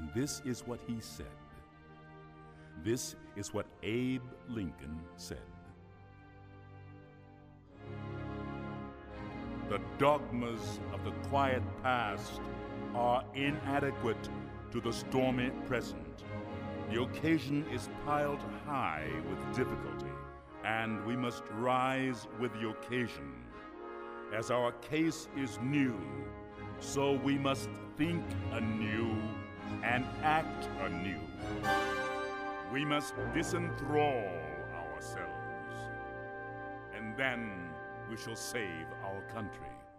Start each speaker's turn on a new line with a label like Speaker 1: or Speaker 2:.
Speaker 1: And this is what he said. This is what Abe Lincoln said. The dogmas of the quiet past are inadequate to the stormy present. The occasion is piled high with difficulty, and we must rise with the occasion. As our case is new, so we must think anew and act anew. We must disenthrall ourselves, and then we shall save our country.